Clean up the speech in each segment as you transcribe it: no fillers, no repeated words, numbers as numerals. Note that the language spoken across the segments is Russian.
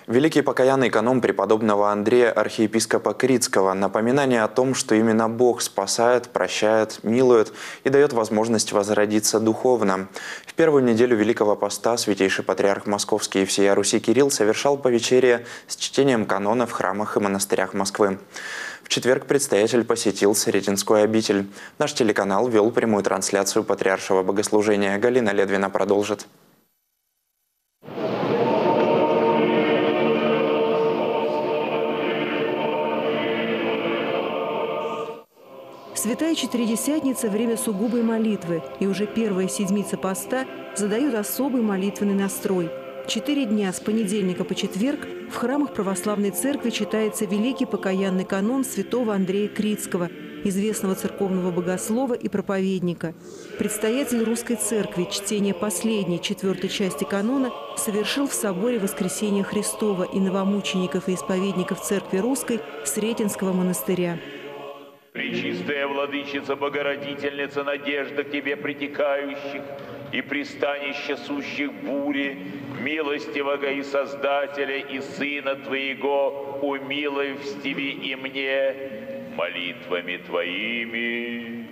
Великий покаянный канон преподобного Андрея, архиепископа Критского, напоминание о том, что именно Бог спасает, прощает, милует и дает возможность возродиться духовно. В первую неделю Великого Поста святейший патриарх Московский и всея Руси Кирилл совершал повечерие с чтением канона в храмах и монастырях Москвы. В четверг предстоятель посетил Сретенскую обитель. Наш телеканал вел прямую трансляцию патриаршего богослужения. Галина Ледвина продолжит. Святая Четыредесятница – время сугубой молитвы, и уже первая седмица поста задает особый молитвенный настрой. 4 дня с понедельника по четверг в храмах Православной Церкви читается Великий покаянный канон святого Андрея Критского, известного церковного богослова и проповедника. Предстоятель Русской Церкви чтение последней, 4-й части канона совершил в соборе Воскресения Христова и новомучеников и исповедников Церкви Русской Сретенского монастыря. Пречистая Владычица, Богородительница, надежда к Тебе притекающих и пристанище сущих бури, милостивого и Создателя и Сына Твоего, умилостиви и мне молитвами Твоими.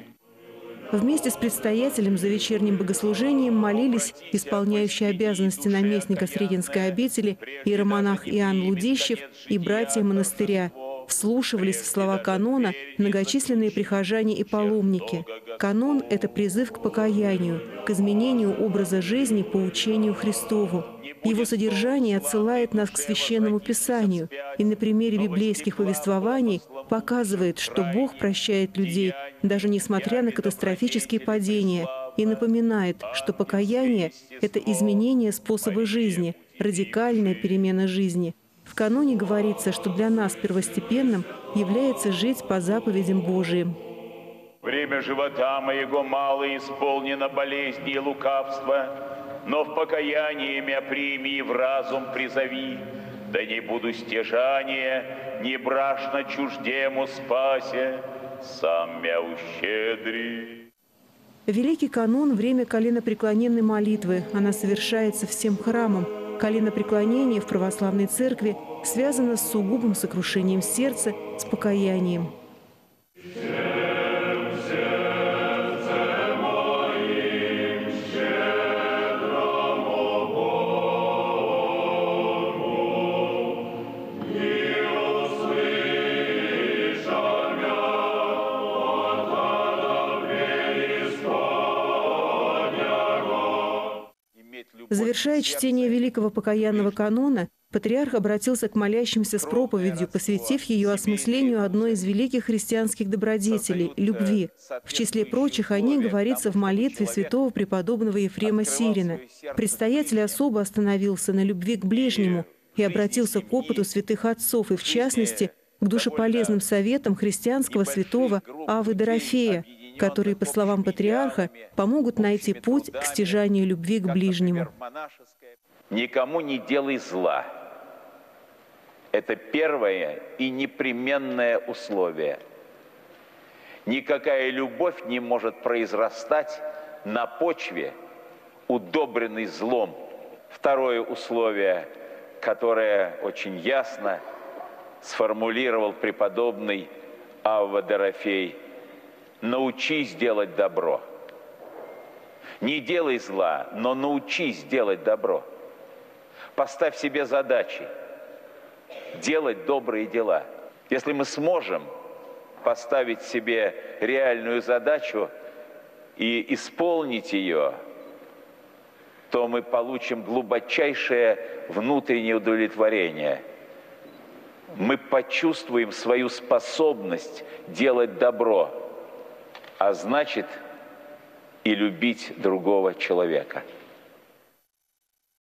Вместе с предстоятелем за вечерним богослужением молились исполняющие обязанности наместника Сретенской обители иеромонах Иоанн Лудищев и братья монастыря. Вслушивались в слова канона многочисленные прихожане и паломники. Канон – это призыв к покаянию, к изменению образа жизни по учению Христову. Его содержание отсылает нас к Священному Писанию и на примере библейских повествований показывает, что Бог прощает людей, даже несмотря на катастрофические падения, и напоминает, что покаяние – это изменение способа жизни, радикальная перемена жизни. В каноне говорится, что для нас первостепенным является жить по заповедям Божиим. Время живота моего мало исполнено болезни и лукавства, но в покаянии мя прими и в разум призови, да не буду стяжания, не брашно чуждему спасе, сам мя ущедри. Великий канон – время коленопреклоненной молитвы. Она совершается всем храмом. Коленопреклонение в православной церкви связано с сугубым сокрушением сердца, с покаянием. Завершая чтение Великого покаянного канона, патриарх обратился к молящимся с проповедью, посвятив ее осмыслению одной из великих христианских добродетелей – любви. В числе прочих о ней говорится в молитве святого преподобного Ефрема Сирина. Предстоятель особо остановился на любви к ближнему и обратился к опыту святых отцов, и в частности к душеполезным советам христианского святого Аввы Дорофея, которые, по словам патриарха, помогут найти путь к стяжанию любви к ближнему. Никому не делай зла. Это первое и непременное условие. Никакая любовь не может произрастать на почве, удобренной злом. Второе условие, которое очень ясно сформулировал преподобный Авва Дорофей: научись делать добро. Не делай зла, но научись делать добро. Поставь себе задачи делать добрые дела. Если мы сможем поставить себе реальную задачу и исполнить ее, то мы получим глубочайшее внутреннее удовлетворение. Мы почувствуем свою способность делать добро, а значит и любить другого человека.